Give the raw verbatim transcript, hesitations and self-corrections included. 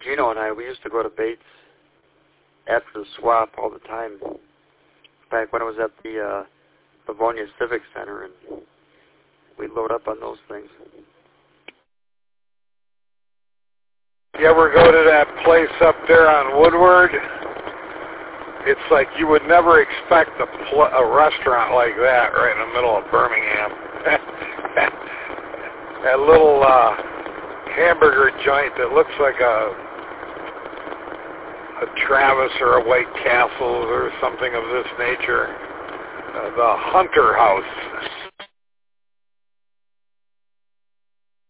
Gino and I, we used to go to Bates after the swap all the time. Back when I was at the uh, Livonia Civic Center, and we'd load up on those things. You ever go to that place up there on Woodward? It's like you would never expect a, pl- a restaurant like that right in the middle of Birmingham. That little uh, hamburger joint that looks like a a Travis or a White Castle or something of this nature. Uh, the Hunter House.